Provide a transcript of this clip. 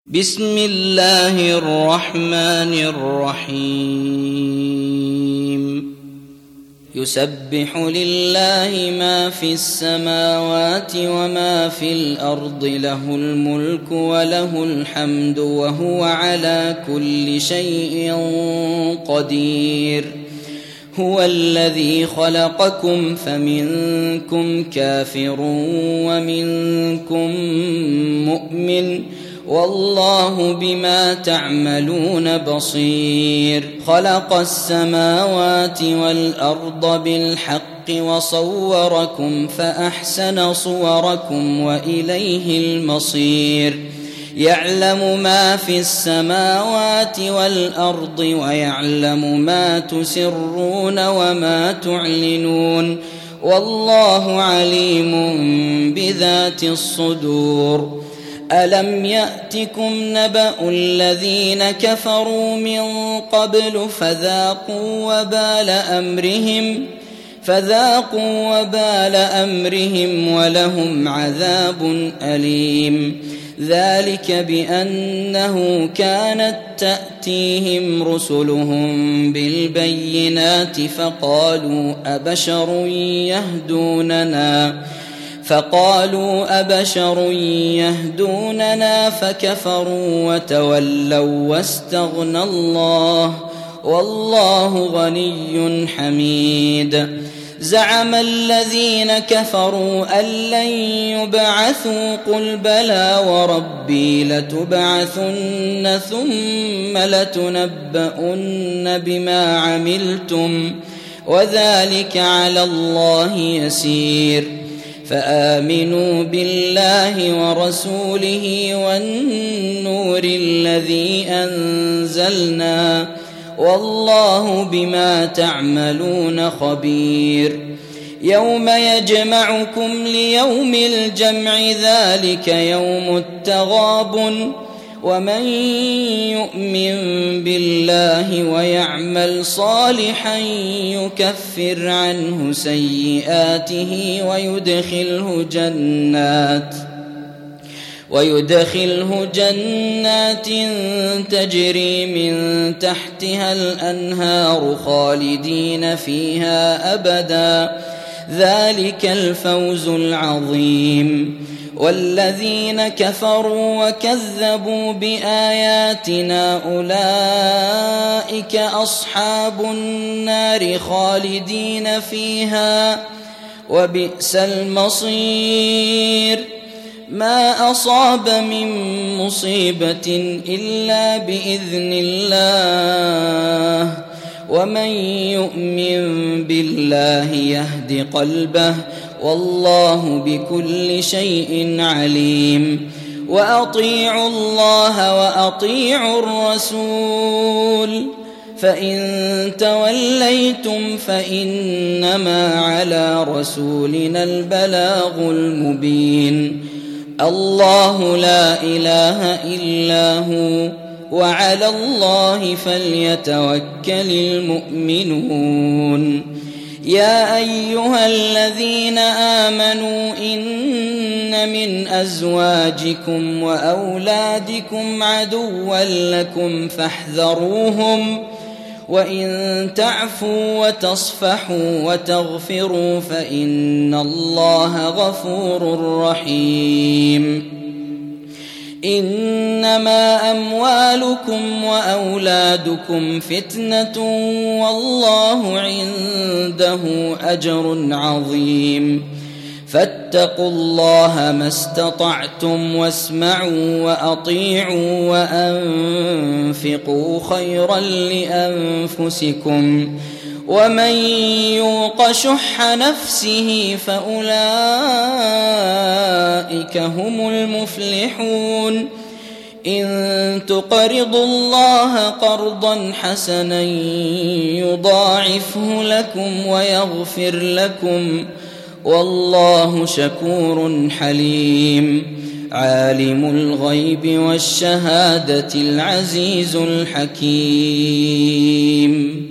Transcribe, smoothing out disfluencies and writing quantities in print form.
بسم الله الرحمن الرحيم يسبح لله ما في السماوات وما في الأرض له الملك وله الحمد وهو على كل شيء قدير هو الذي خلقكم فمنكم كافر ومنكم مؤمن والله بما تعملون بصير خلق السماوات والأرض بالحق وصوركم فأحسن صوركم وإليه المصير يعلم ما في السماوات والأرض ويعلم ما تسرون وما تعلنون والله عليم بذات الصدور ألم يأتكم نبأ الذين كفروا من قبل فذاقوا وبال أمرهم ولهم عذاب أليم ذلك بأنه كانت تأتيهم رسلهم بالبينات فقالوا أبشر يهدوننا فكفروا وتولوا واستغنى الله والله غني حميد زعم الذين كفروا أن لن يبعثوا قل بلى وربي لتبعثن ثم لتنبؤن بما عملتم وذلك على الله يسير فآمنوا بالله ورسوله والنور الذي أنزلنا والله بما تعملون خبير يوم يجمعكم ليوم الجمع ذلك يوم التغابن ومن يؤمن بالله ويعمل صالحا يكفر عنه سيئاته ويدخله جنات تجري من تحتها الأنهار خالدين فيها أبدا ذلك الفوز العظيم والذين كفروا وكذبوا بآياتنا أولئك أصحاب النار خالدين فيها وبئس المصير ما أصاب من مصيبة إلا بإذن الله ومن يؤمن بالله يهد قلبه والله بكل شيء عليم وأطيعوا الله وأطيعوا الرسول فإن توليتم فإنما على رسولنا البلاغ المبين الله لا إله إلا هو وعلى الله فليتوكل المؤمنون يا أيها الذين آمنوا إن من أزواجكم وأولادكم عدوا لكم فاحذروهم وإن تعفوا وتصفحوا وتغفروا فإن الله غفور رحيم إنما أموالكم وأولادكم فتنة والله عنده أجر عظيم فاتقوا الله ما استطعتم واسمعوا وأطيعوا وأنفقوا خيرا لأنفسكم ومن يوق شح نفسه فأولئك هم المفلحون إن تقرضوا الله قرضا حسنا يضاعفه لكم ويغفر لكم والله شكور حليم عالم الغيب والشهادة العزيز الحكيم